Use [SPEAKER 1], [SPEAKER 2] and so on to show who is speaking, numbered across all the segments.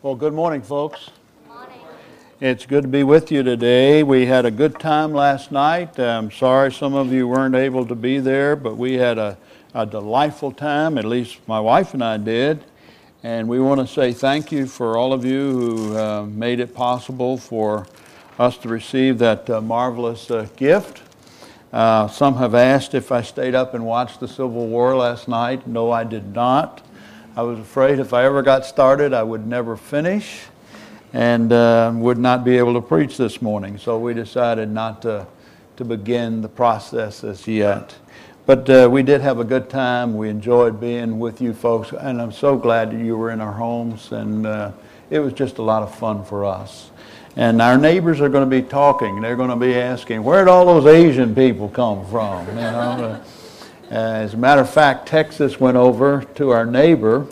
[SPEAKER 1] Well, good morning, folks. Morning. It's good to be with you today. We had a good time last night. I'm sorry some of you weren't able to be there, but we had a delightful time, at least my wife and I did. And we want to say thank you for all of you who made it possible for us to receive that marvelous gift. Some have asked if I stayed up and watched the Civil War last night. No, I did not. I was afraid if I ever got started, I would never finish and would not be able to preach this morning. So we decided not to begin the process as yet. But we did have a good time. We enjoyed being with you folks, and I'm so glad that you were in our homes, and it was just a lot of fun for us. And our neighbors are going to be talking. They're going to be asking, where'd all those Asian people come from? You know. As a matter of fact, Texas went over to our neighbor.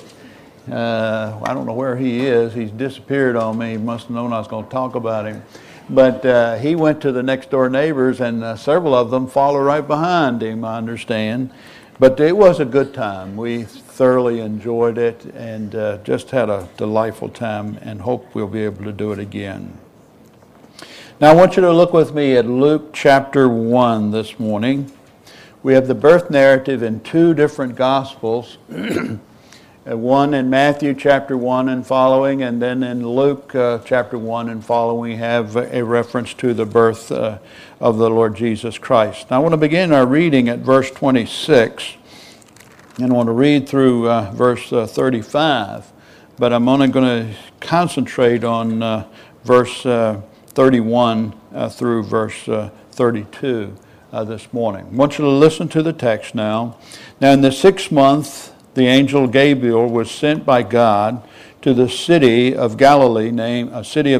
[SPEAKER 1] I don't know where he is. He's disappeared on me. He must have known I was going to talk about him. But he went to the next door neighbors, and several of them followed right behind him, I understand. But it was a good time. We thoroughly enjoyed it and just had a delightful time and hope we'll be able to do it again. Now I want you to look with me at Luke chapter 1 this morning. We have the birth narrative in two different Gospels, one in Matthew chapter 1 and following, and then in Luke chapter 1 and following we have a reference to the birth of the Lord Jesus Christ. Now I want to begin our reading at verse 26, and I want to read through verse 35, but I'm only going to concentrate on verse 31 through verse 32. This morning. I want you to listen to the text now. Now in the 6th month, the angel Gabriel was sent by God to the city of Galilee named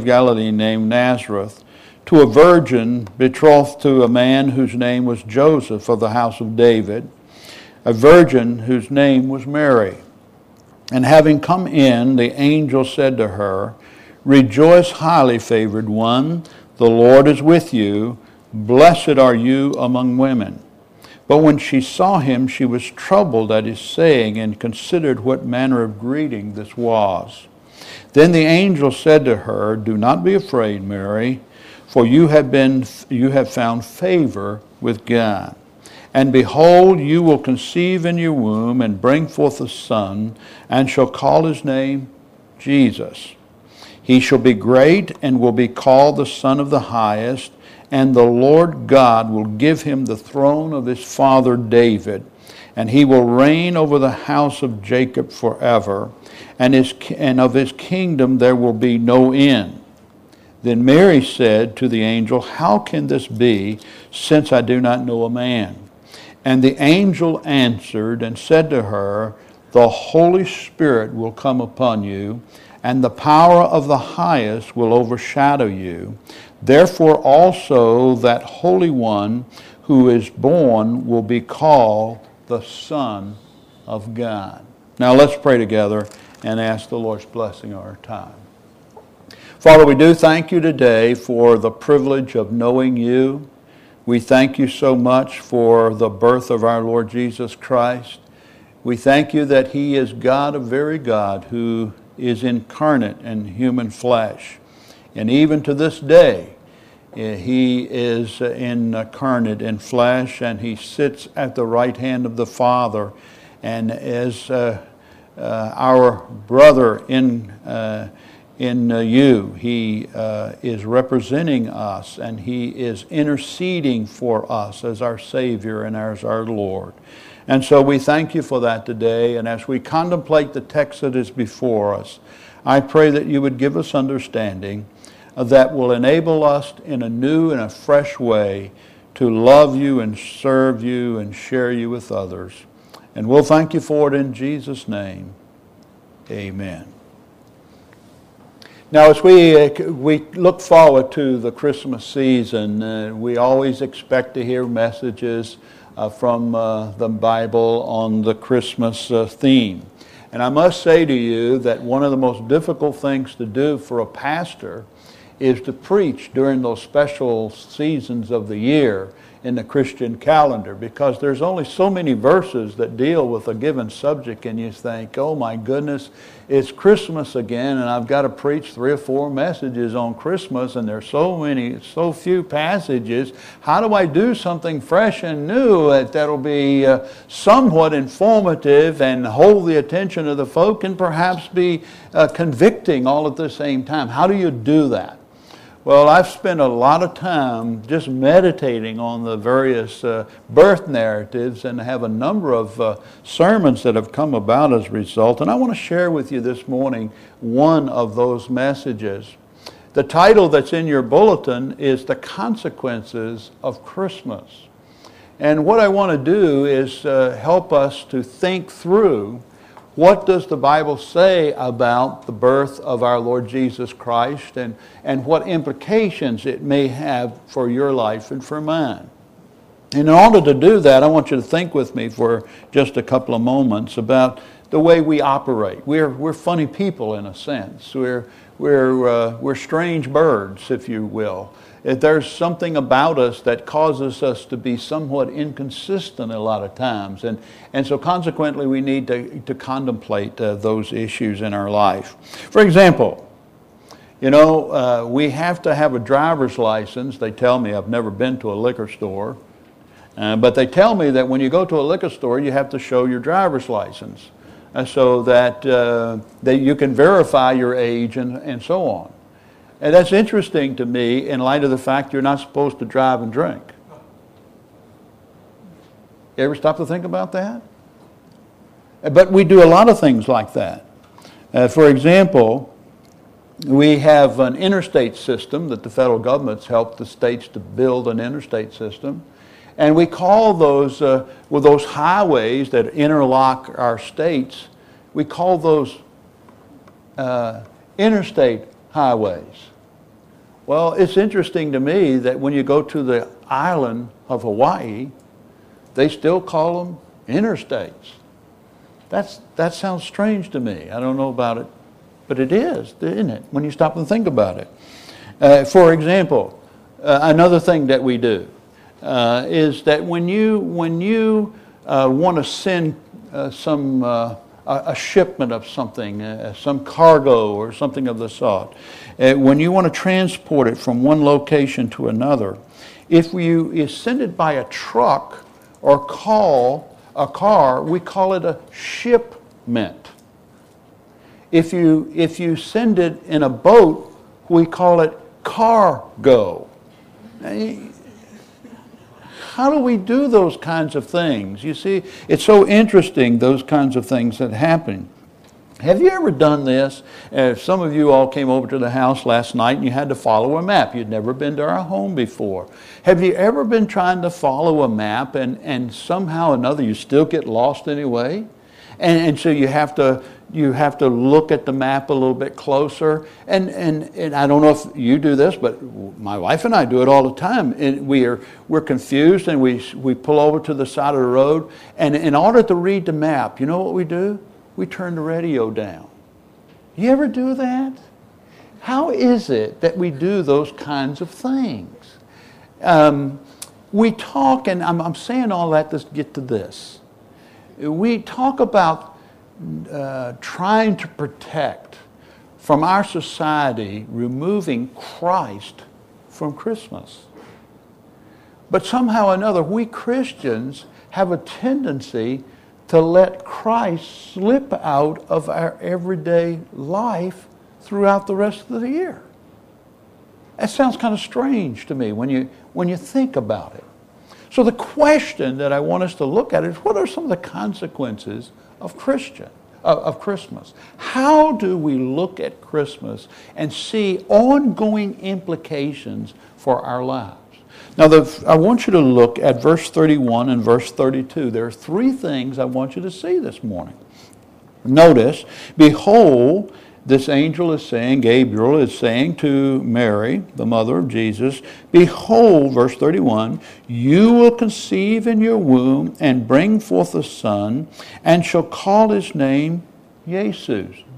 [SPEAKER 1] Nazareth, to a virgin betrothed to a man whose name was Joseph of the house of David, a virgin whose name was Mary. And having come in, the angel said to her, "Rejoice, highly favored one, the Lord is with you. Blessed are you among women." But when she saw him, she was troubled at his saying and considered what manner of greeting this was. Then the angel said to her, "Do not be afraid, Mary, for you have found favor with God. And behold, you will conceive in your womb and bring forth a son, and shall call his name Jesus. He shall be great and will be called the Son of the Highest. And the Lord God will give him the throne of his father David, and he will reign over the house of Jacob forever, and of his kingdom there will be no end." Then Mary said to the angel, "How can this be, since I do not know a man?" And the angel answered and said to her, "The Holy Spirit will come upon you, and the power of the highest will overshadow you. Therefore also that Holy One who is born will be called the Son of God." Now let's pray together and ask the Lord's blessing on our time. Father, we do thank you today for the privilege of knowing you. We thank you so much for the birth of our Lord Jesus Christ. We thank you that he is God, a very God, who is incarnate in human flesh. And even to this day, he is incarnate in flesh, and he sits at the right hand of the Father. And as our brother in you, he is representing us, and he is interceding for us as our Savior and as our Lord. And so we thank you for that today. And as we contemplate the text that is before us, I pray that you would give us understanding that will enable us in a new and a fresh way to love you and serve you and share you with others. And we'll thank you for it in Jesus' name. Amen. Now, as we look forward to the Christmas season, we always expect to hear messages from the Bible on the Christmas theme. And I must say to you that one of the most difficult things to do for a pastor is to preach during those special seasons of the year in the Christian calendar, because there's only so many verses that deal with a given subject, and you think, oh my goodness, it's Christmas again, and I've got to preach 3 or 4 messages on Christmas, and there's so few passages. How do I do something fresh and new that'll be somewhat informative and hold the attention of the folk and perhaps be convicting all at the same time? How do you do that? Well, I've spent a lot of time just meditating on the various birth narratives, and have a number of sermons that have come about as a result. And I want to share with you this morning one of those messages. The title that's in your bulletin is The Consequences of Christmas. And what I want to do is help us to think through, what does the Bible say about the birth of our Lord Jesus Christ, and what implications it may have for your life and for mine? And in order to do that, I want you to think with me for just a couple of moments about the way we operate. We're funny people in a sense. We're strange birds, if you will. There's something about us that causes us to be somewhat inconsistent a lot of times. And so consequently, we need to contemplate those issues in our life. For example, we have to have a driver's license. They tell me, I've never been to a liquor store, but they tell me that when you go to a liquor store, you have to show your driver's license so that you can verify your age and so on. And that's interesting to me in light of the fact you're not supposed to drive and drink. You ever stop to think about that? But we do a lot of things like that. For example, we have an interstate system that the federal government's helped the states to build an interstate system. And we call those, those highways that interlock our states, we call those interstate highways. Well, it's interesting to me that when you go to the island of Hawaii, they still call them interstates. That sounds strange to me. I don't know about it, but it is, isn't it, when you stop and think about it? For example, another thing that we do is that when you want to send a shipment of something, some cargo or something of the sort, when you want to transport it from one location to another, if you send it by a truck or a car, we call it a shipment. If you send it in a boat, we call it cargo. How do we do those kinds of things? You see, it's so interesting, those kinds of things that happen. Have you ever done this? Some of you all came over to the house last night and you had to follow a map. You'd never been to our home before. Have you ever been trying to follow a map and somehow or another you still get lost anyway? And so you have to look at the map a little bit closer. And I don't know if you do this, but my wife and I do it all the time. And we're confused and we pull over to the side of the road. And in order to read the map, you know what we do? We turn the radio down. You ever do that? How is it that we do those kinds of things? We talk, and I'm saying all that to get to this. We talk about trying to protect from our society removing Christ from Christmas. But somehow or another, we Christians have a tendency to let Christ slip out of our everyday life throughout the rest of the year. That sounds kind of strange to me when you think about it. So the question that I want us to look at is, what are some of the consequences of Christmas? How do we look at Christmas and see ongoing implications for our lives? Now, I want you to look at verse 31 and verse 32. There are 3 things I want you to see this morning. Notice, behold, this angel is saying, Gabriel is saying to Mary, the mother of Jesus, behold, verse 31, you will conceive in your womb and bring forth a son, and shall call his name Jesus.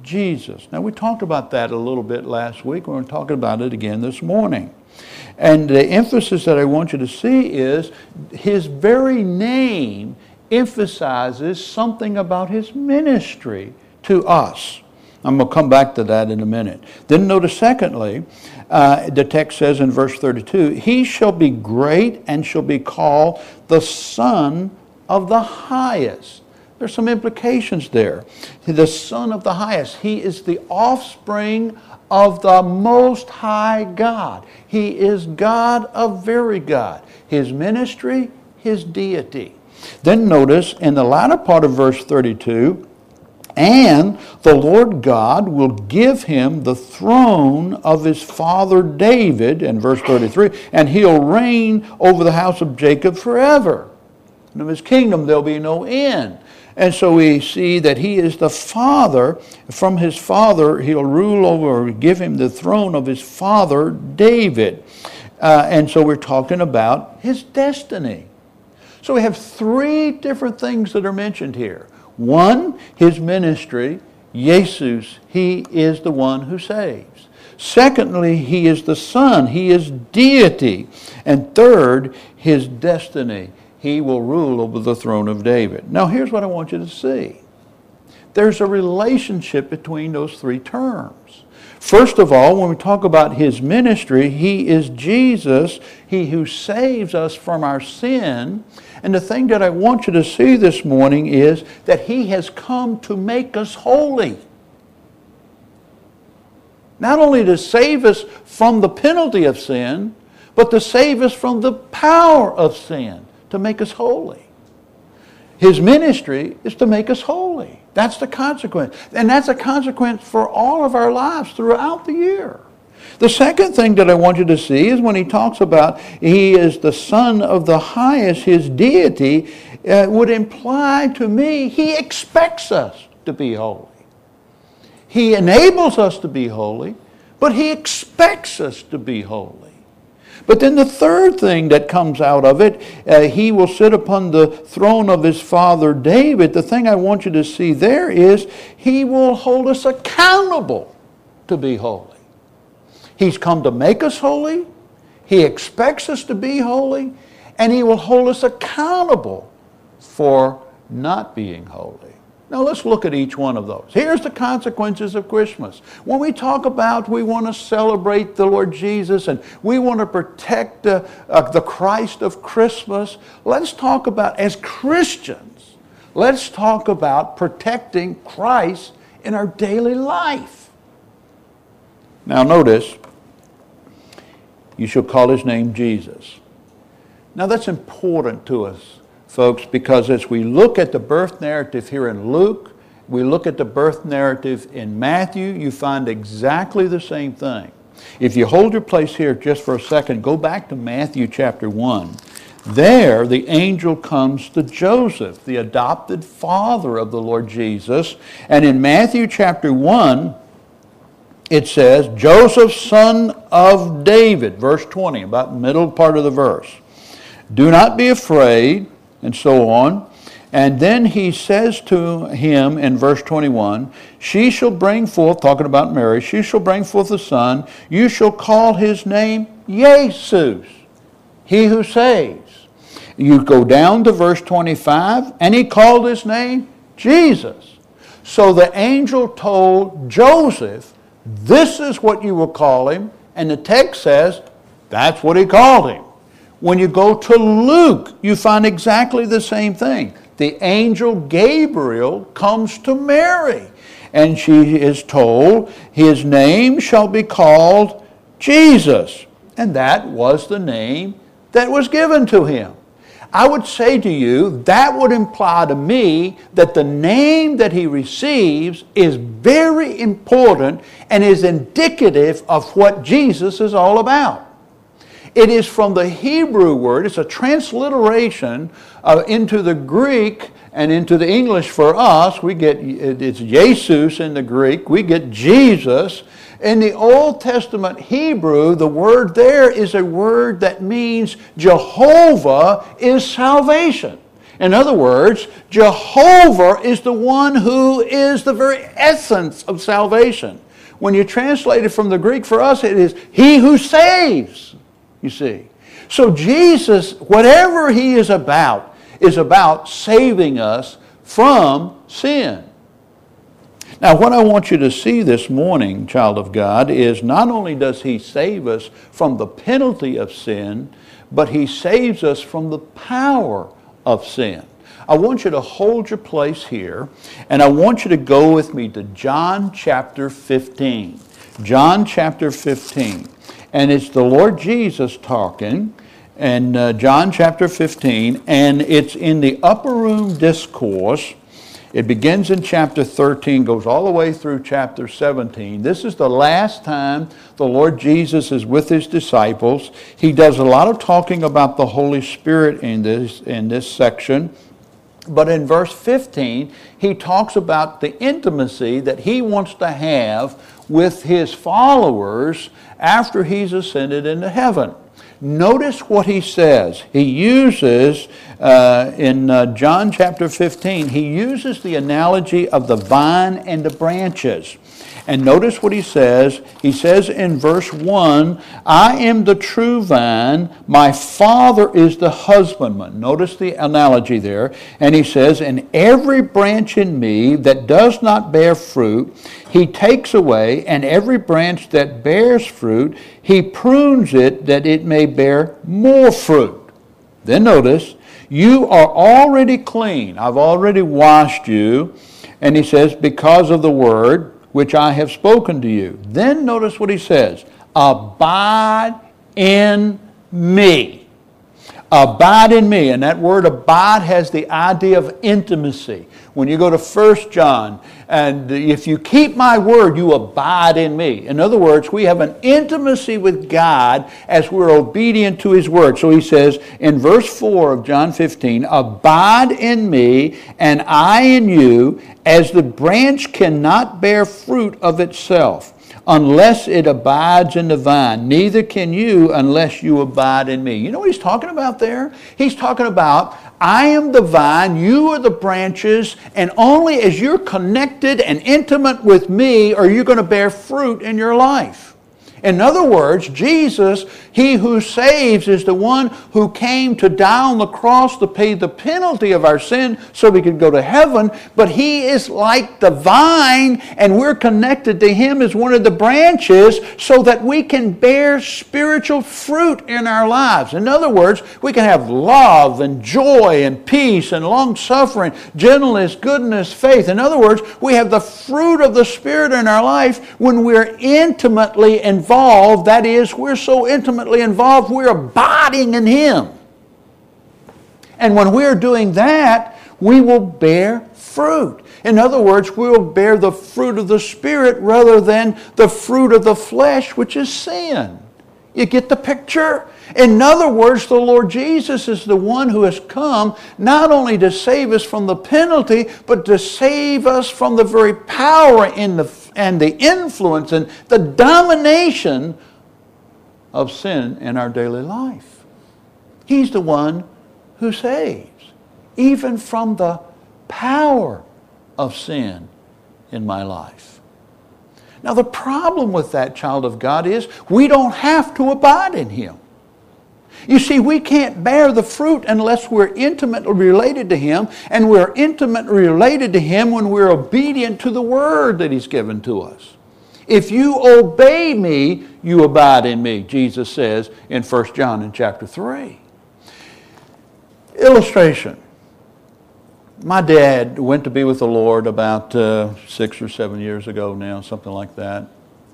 [SPEAKER 1] Jesus. Now, we talked about that a little bit last week. We're talking about it again this morning. And the emphasis that I want you to see is his very name emphasizes something about his ministry to us. I'm going to come back to that in a minute. Then notice secondly, the text says in verse 32, he shall be great and shall be called the Son of the Highest. There's some implications there. The Son of the Highest. He is the offspring of the Most High God. He is God of very God. His ministry, his deity. Then notice in the latter part of verse 32, and the Lord God will give him the throne of his father David, in verse 33, and he'll reign over the house of Jacob forever. And of his kingdom there'll be no end. And so we see that he is the father. From his father, he'll rule over, give him the throne of his father David. And so we're talking about his destiny. So we have three different things that are mentioned here. One, his ministry, Jesus, he is the one who saves. Secondly, he is the Son, he is deity. And third, his destiny. He will rule over the throne of David. Now here's what I want you to see. There's a relationship between those three terms. First of all, when we talk about his ministry, he is Jesus, he who saves us from our sin. And the thing that I want you to see this morning is that he has come to make us holy. Not only to save us from the penalty of sin, but to save us from the power of sin, to make us holy. His ministry is to make us holy. That's the consequence. And that's a consequence for all of our lives throughout the year. The second thing that I want you to see is when he talks about he is the Son of the Highest, his deity, would imply to me he expects us to be holy. He enables us to be holy, but he expects us to be holy. But then the third thing that comes out of it, he will sit upon the throne of his father David. The thing I want you to see there is he will hold us accountable to be holy. He's come to make us holy. He expects us to be holy. And he will hold us accountable for not being holy. Now let's look at each one of those. Here's the consequences of Christmas. When we talk about we want to celebrate the Lord Jesus and we want to protect the Christ of Christmas, let's talk about, as Christians, let's talk about protecting Christ in our daily life. Now notice, you shall call his name Jesus. Now that's important to us, folks, because as we look at the birth narrative here in Luke, we look at the birth narrative in Matthew, you find exactly the same thing. If you hold your place here just for a second, go back to Matthew chapter 1. There, the angel comes to Joseph, the adopted father of the Lord Jesus. And in Matthew chapter 1, it says, Joseph, son of David, verse 20, about the middle part of the verse. Do not be afraid, and so on. And then he says to him in verse 21, she shall bring forth, talking about Mary, she shall bring forth a son. You shall call his name Jesus, he who saves. You go down to verse 25, and he called his name Jesus. So the angel told Joseph, this is what you will call him. And the text says, that's what he called him. When you go to Luke, you find exactly the same thing. The angel Gabriel comes to Mary, and she is told, his name shall be called Jesus. And that was the name that was given to him. I would say to you, that would imply to me that the name that he receives is very important and is indicative of what Jesus is all about. It is from the Hebrew word, it's a transliteration into the Greek and into the English for us. We get, it's Jesus in the Greek, we get Jesus. In the Old Testament Hebrew, the word there is a word that means Jehovah is salvation. In other words, Jehovah is the one who is the very essence of salvation. When you translate it from the Greek, for us it is He who saves, you see. So Jesus, whatever He is about saving us from sin. Now, what I want you to see this morning, child of God, is not only does He save us from the penalty of sin, but He saves us from the power of sin. I want you to hold your place here, and I want you to go with me to John chapter 15. John chapter 15. And it's the Lord Jesus talking, and John chapter 15, and it's in the upper room discourse. It begins in chapter 13, goes all the way through chapter 17. This is the last time the Lord Jesus is with His disciples. He does a lot of talking about the Holy Spirit in this section. But in verse 15, He talks about the intimacy that He wants to have with His followers after He's ascended into heaven. Notice what He says. He uses, in John chapter 15, He uses the analogy of the vine and the branches. And notice what He says. He says in verse 1, I am the true vine, my Father is the husbandman. Notice the analogy there. And He says, and every branch in me that does not bear fruit, He takes away, and every branch that bears fruit, He prunes it that it may bear more fruit. Then notice, you are already clean. I've already washed you. And He says, because of the word which I have spoken to you. Then notice what He says, abide in me. Abide in me. And that word abide has the idea of intimacy. When you go to 1 John, and if you keep my word, you abide in me. In other words, we have an intimacy with God as we're obedient to His word. So He says in verse 4 of John 15, abide in me and I in you, as the branch cannot bear fruit of itself unless it abides in the vine. Neither can you unless you abide in me. You know what He's talking about there? He's talking about, I am the vine, you are the branches, and only as you're connected and intimate with me are you going to bear fruit in your life. In other words, Jesus, He who saves, is the one who came to die on the cross to pay the penalty of our sin so we could go to heaven. But He is like the vine, and we're connected to Him as one of the branches so that we can bear spiritual fruit in our lives. In other words, we can have love and joy and peace and long-suffering, gentleness, goodness, faith. In other words, we have the fruit of the Spirit in our life when we're intimately involved. That is, we're so intimately involved, we're abiding in Him. And when we're doing that, we will bear fruit. In other words, we will bear the fruit of the Spirit rather than the fruit of the flesh, which is sin. You get the picture? In other words, the Lord Jesus is the one who has come not only to save us from the penalty, but to save us from the very power and the influence and the domination of sin in our daily life. He's the one who saves, even from the power of sin in my life. Now, the problem with that, child of God, is we don't have to abide in Him. You see, we can't bear the fruit unless we're intimately related to Him, and we're intimately related to Him when we're obedient to the Word that He's given to us. If you obey me, you abide in me, Jesus says in 1 John in chapter 3. Illustration. My dad went to be with the Lord about 6 or 7 years ago now, something like that.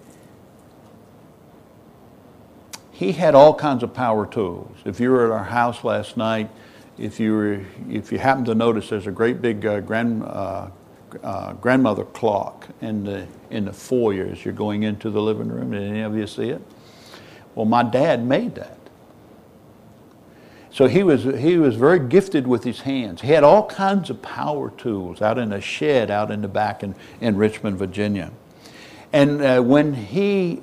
[SPEAKER 1] He had all kinds of power tools. If you were at our house last night, if you happen to notice, there's a great big grandmother clock in the foyer as you're going into the living room. Did any of you see it? Well, my dad made that. So he was very gifted with his hands. He had all kinds of power tools out in a shed out in the back in Richmond, Virginia. And when he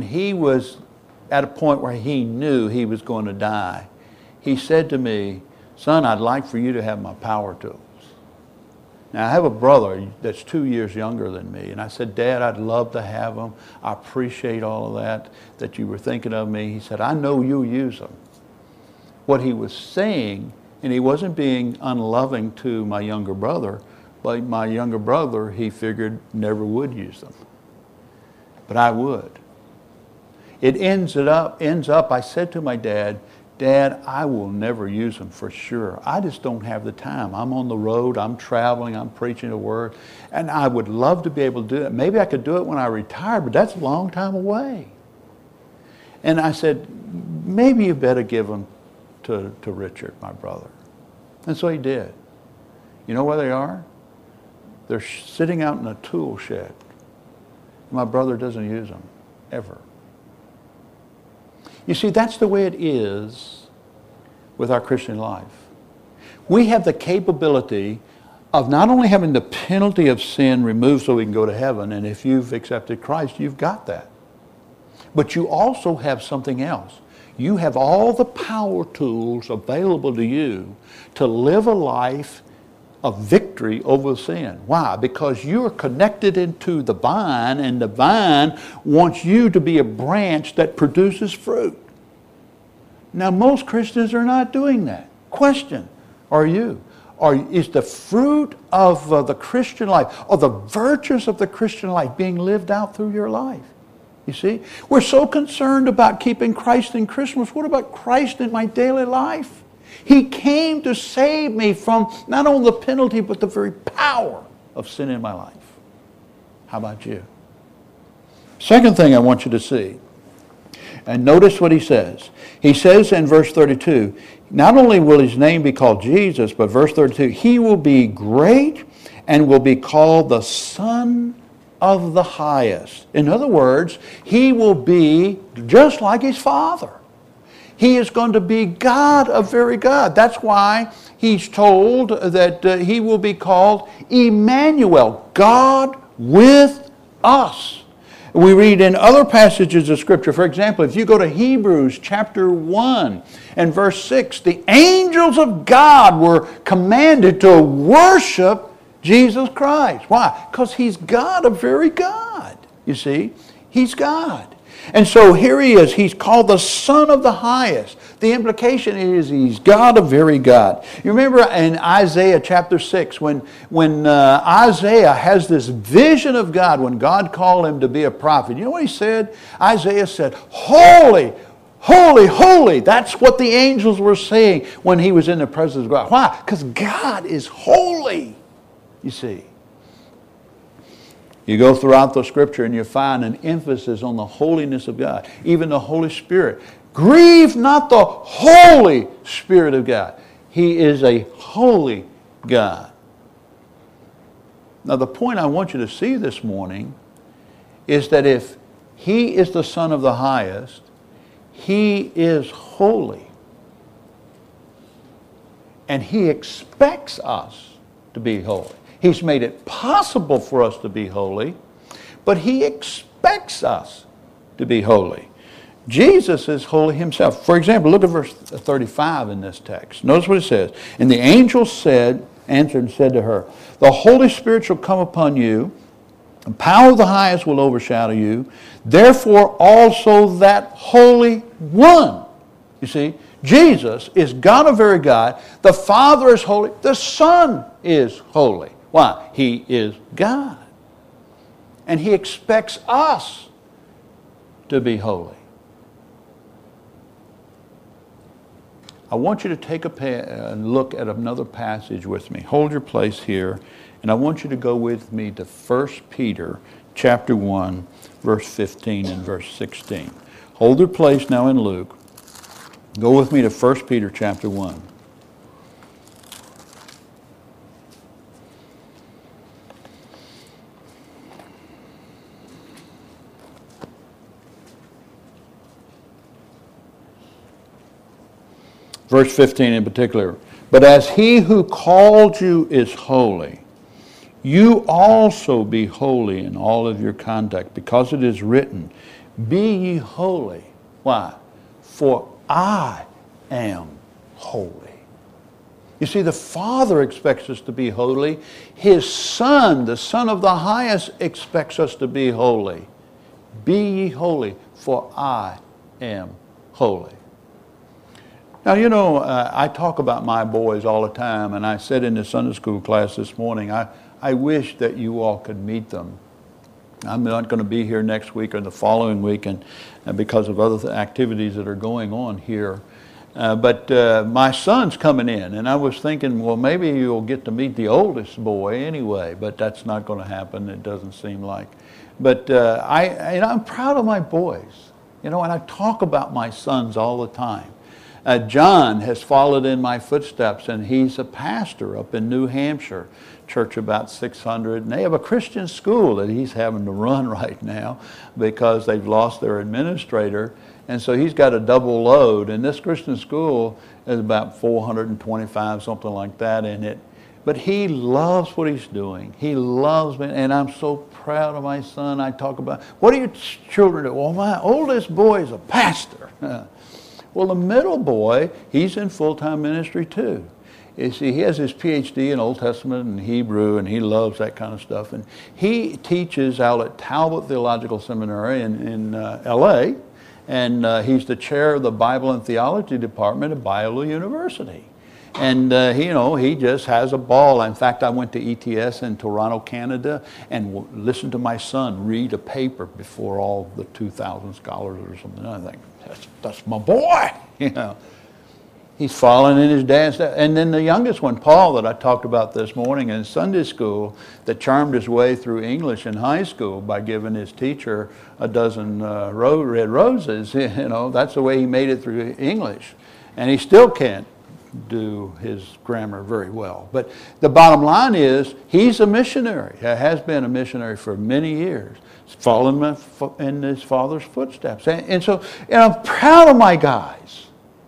[SPEAKER 1] was at a point where he knew he was going to die, he said to me, son, I'd like for you to have my power tools. Now, I have a brother that's 2 years younger than me, and I said, Dad, I'd love to have them. I appreciate all of that you were thinking of me. He said, I know you'll use them. What he was saying, and he wasn't being unloving to my younger brother, but my younger brother, he figured, never would use them. But I would. It ends up, I said to my dad, Dad, I will never use them for sure. I just don't have the time. I'm on the road, I'm traveling, I'm preaching the word, and I would love to be able to do it. Maybe I could do it when I retire, but that's a long time away. And I said, maybe you better give them to Richard, my brother. And so he did. You know where they are? They're sitting out in a tool shed. My brother doesn't use them, ever. You see, that's the way it is with our Christian life. We have the capability of not only having the penalty of sin removed so we can go to heaven, and if you've accepted Christ, you've got that. But you also have something else. You have all the power tools available to you to live a life of victory over sin. Why? Because you're connected into the vine, and the vine wants you to be a branch that produces fruit. Now, most Christians are not doing that. Question, are you? Is the fruit of the Christian life, or the virtues of the Christian life, being lived out through your life? You see? We're so concerned about keeping Christ in Christmas. What about Christ in my daily life? He came to save me from not only the penalty, but the very power of sin in my life. How about you? Second thing I want you to see, and notice what he says. He says in verse 32, not only will his name be called Jesus, but verse 32, he will be great and will be called the Son of the Highest. In other words, he will be just like his Father. He is going to be God, a very God. That's why he's told that he will be called Emmanuel, God with us. We read in other passages of Scripture, for example, if you go to Hebrews chapter 1 and verse 6, the angels of God were commanded to worship Jesus Christ. Why? Because he's God, a very God. You see, he's God. And so here he is. He's called the Son of the Highest. The implication is he's God, a very God. You remember in Isaiah chapter 6 when Isaiah has this vision of God, when God called him to be a prophet. You know what he said? Isaiah said, holy, holy, holy. That's what the angels were saying when he was in the presence of God. Why? Because God is holy, you see. You go throughout the Scripture and you find an emphasis on the holiness of God. Even the Holy Spirit. Grieve not the Holy Spirit of God. He is a holy God. Now the point I want you to see this morning is that if he is the Son of the Highest, he is holy. And he expects us to be holy. He's made it possible for us to be holy, but he expects us to be holy. Jesus is holy himself. For example, look at verse 35 in this text. Notice what it says. And the angel answered and said to her, the Holy Spirit shall come upon you, the power of the Highest will overshadow you. Therefore also that Holy One. You see, Jesus is God, a very God. The Father is holy. The Son is holy. Why? He is God. And he expects us to be holy. I want you to take a look at another passage with me. Hold your place here. And I want you to go with me to 1 Peter chapter 1, verse 15 and verse 16. Hold your place now in Luke. Go with me to 1 Peter chapter 1. Verse 15 in particular. But as he who called you is holy, you also be holy in all of your conduct, because it is written, be ye holy. Why? For I am holy. You see, the Father expects us to be holy. His Son, the Son of the highest, expects us to be holy. Be ye holy, for I am holy. Now, you know, I talk about my boys all the time, and I said in the Sunday school class this morning, I wish that you all could meet them. I'm not going to be here next week or the following week and because of other activities that are going on here. But my son's coming in, and I was thinking, well, maybe you'll get to meet the oldest boy anyway, but that's not going to happen, it doesn't seem like. But I'm proud of my boys, you know, and I talk about my sons all the time. John has followed in my footsteps, and he's a pastor up in New Hampshire, church about 600, and they have a Christian school that he's having to run right now because they've lost their administrator, and so he's got a double load, and this Christian school is about 425, something like that in it. But he loves what he's doing. He loves me, and I'm so proud of my son. I talk about, what do your children do? Well, my oldest boy is a pastor. Well, the middle boy, he's in full-time ministry too. You see, he has his PhD in Old Testament and Hebrew, and he loves that kind of stuff. And he teaches out at Talbot Theological Seminary in L.A., and he's the chair of the Bible and Theology Department at Biola University. And he just has a ball. In fact, I went to ETS in Toronto, Canada, and listened to my son read a paper before all the 2,000 scholars or something. I think, that's my boy, you know. He's following in his dad's step. And then the youngest one, Paul, that I talked about this morning in Sunday school, that charmed his way through English in high school by giving his teacher a dozen red roses. You know, that's the way he made it through English. And he still can't do his grammar very well. But the bottom line is, he's a missionary. He has been a missionary for many years, following in his father's footsteps. And so, I'm proud of my guys.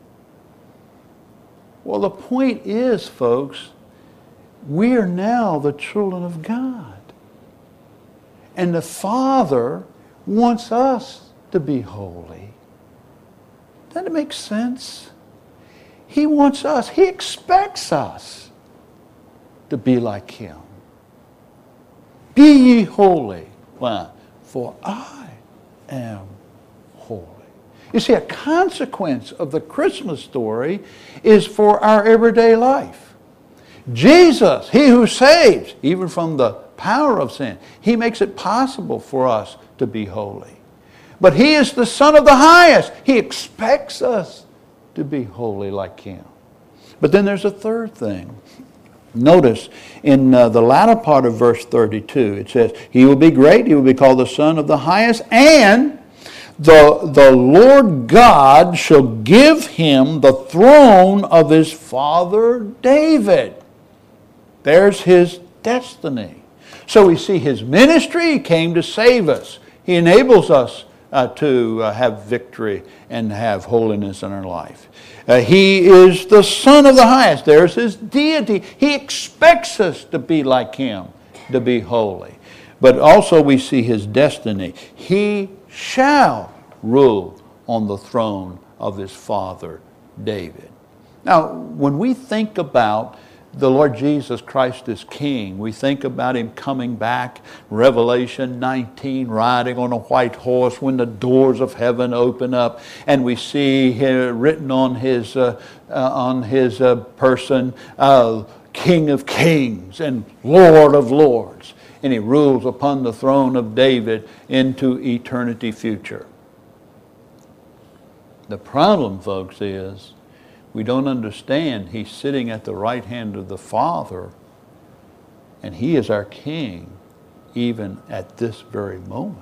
[SPEAKER 1] Well, the point is, folks, we are now the children of God. And the Father wants us to be holy. Doesn't it make sense? He wants us, he expects us to be like him. Be ye holy. Why? For I am holy. You see, a consequence of the Christmas story is for our everyday life. Jesus, he who saves, even from the power of sin, he makes it possible for us to be holy. But he is the Son of the highest. He expects us to be holy like him. But then there's a third thing. Notice in the latter part of verse 32, it says, he will be great, he will be called the Son of the highest, and the Lord God shall give him the throne of his father David. There's his destiny. So we see his ministry. He came to save us. He enables us to have victory and have holiness in our life. He is the Son of the highest. There's his deity. He expects us to be like him, to be holy. But also we see his destiny. He shall rule on the throne of his father David. Now, when we think about the Lord Jesus Christ as King, we think about him coming back, Revelation 19, riding on a white horse when the doors of heaven open up, and we see here written on his person, King of Kings and Lord of Lords. And he rules upon the throne of David into eternity future. The problem, folks, is we don't understand he's sitting at the right hand of the Father, and he is our King even at this very moment.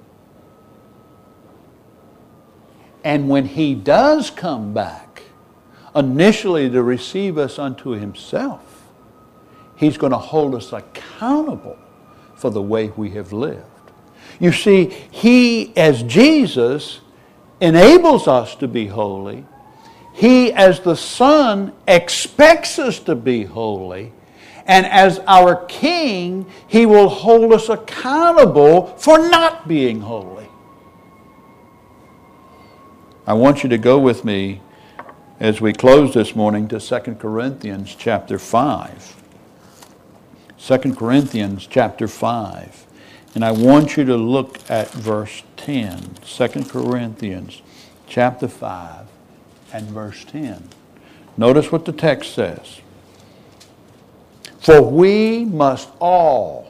[SPEAKER 1] And when he does come back, initially to receive us unto himself, he's going to hold us accountable for the way we have lived. You see, he, as Jesus, enables us to be holy. He, as the Son, expects us to be holy. And as our King, he will hold us accountable for not being holy. I want you to go with me as we close this morning to 2 Corinthians chapter 5. 2 Corinthians chapter 5. And I want you to look at verse 10. 2 Corinthians chapter 5 and verse 10. Notice what the text says. For we must all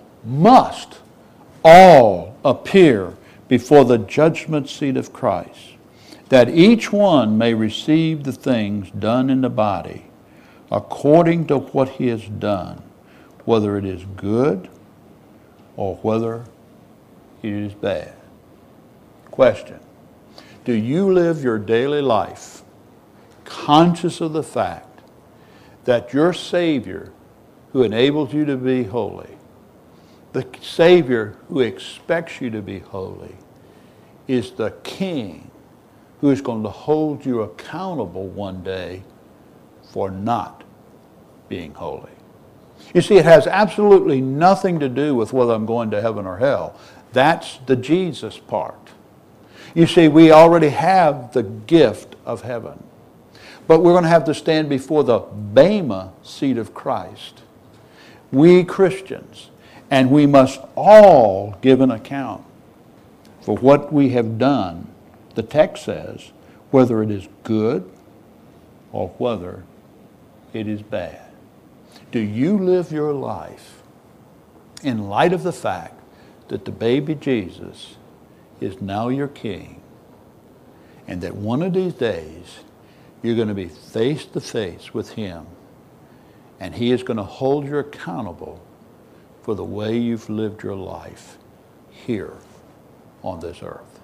[SPEAKER 1] appear before the judgment seat of Christ, that each one may receive the things done in the body according to what he has done, whether it is good or whether it is bad. Question: do you live your daily life conscious of the fact that your Savior, who enables you to be holy, the Savior who expects you to be holy, is the King who is going to hold you accountable one day for not being holy? You see, it has absolutely nothing to do with whether I'm going to heaven or hell. That's the Jesus part. You see, we already have the gift of heaven. But we're going to have to stand before the Bema seat of Christ. We Christians. And we must all give an account for what we have done. The text says, whether it is good or whether it is bad. Do you live your life in light of the fact that the baby Jesus is now your King, and that one of these days you're going to be face to face with Him, and He is going to hold you accountable for the way you've lived your life here on this earth?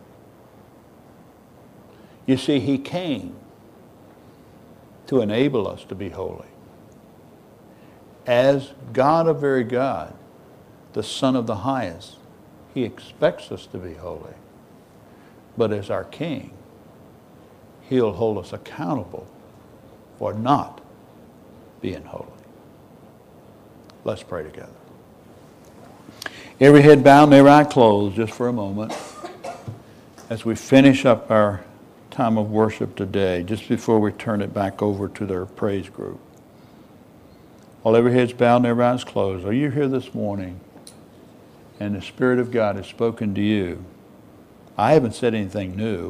[SPEAKER 1] You see, He came to enable us to be holy. As God of very God, the Son of the highest, He expects us to be holy. But as our King, He'll hold us accountable for not being holy. Let's pray together. Every head bowed and every eye closed just for a moment as we finish up our time of worship today, just before we turn it back over to their praise group. While every head's bowed and every eye's closed, are you here this morning and the Spirit of God has spoken to you? I haven't said anything new,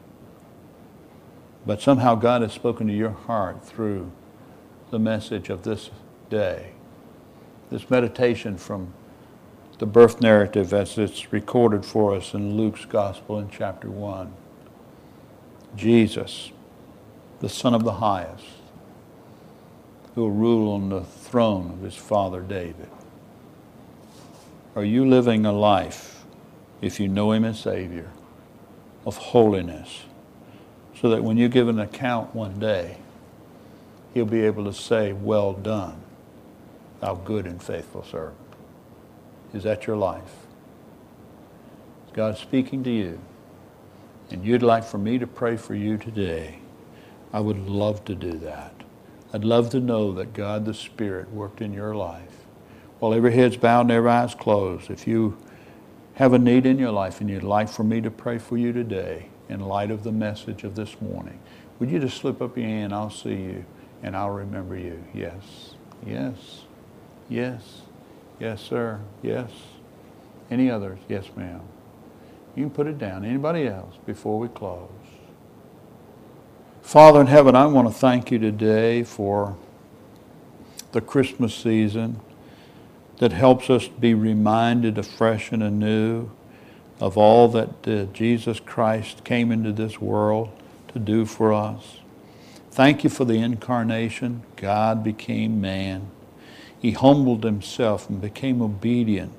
[SPEAKER 1] but somehow God has spoken to your heart through the message of this day, this meditation from the birth narrative as it's recorded for us in Luke's Gospel in chapter 1. Jesus, the Son of the highest, who will rule on the throne of his father David. Are you living a life, if you know Him as Savior, of holiness, so that when you give an account one day, He'll be able to say, well done, thou good and faithful servant? Is that your life? Is God speaking to you? And you'd like for me to pray for you today? I would love to do that. I'd love to know that God the Spirit worked in your life. While every head's bowed and every eye's closed, if you have a need in your life and you'd like for me to pray for you today in light of the message of this morning, would you just slip up your hand? I'll see you and I'll remember you. Yes, yes, yes, yes, sir, yes. Any others? Yes, ma'am. You can put it down. Anybody else before we close? Father in heaven, I want to thank you today for the Christmas season that helps us be reminded afresh and anew of all that Jesus Christ came into this world to do for us. Thank you for the incarnation. God became man. He humbled Himself and became obedient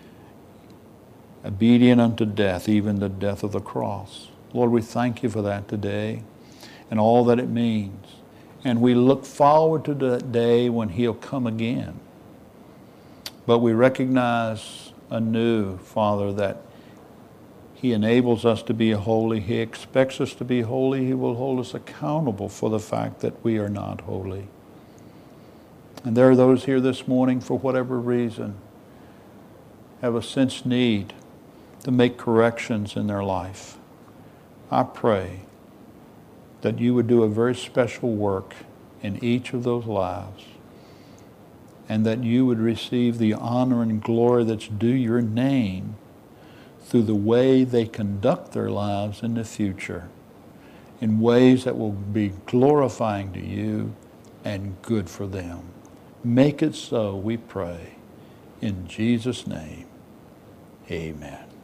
[SPEAKER 1] unto death, even the death of the cross. Lord, we thank you for that today and all that it means. And we look forward to that day when He'll come again. But we recognize anew, Father, that He enables us to be holy. He expects us to be holy. He will hold us accountable for the fact that we are not holy. And there are those here this morning, for whatever reason, have a sense need to make corrections in their life. I pray that you would do a very special work in each of those lives, and that you would receive the honor and glory that's due your name through the way they conduct their lives in the future, in ways that will be glorifying to you and good for them. Make it so, we pray. In Jesus' name, amen.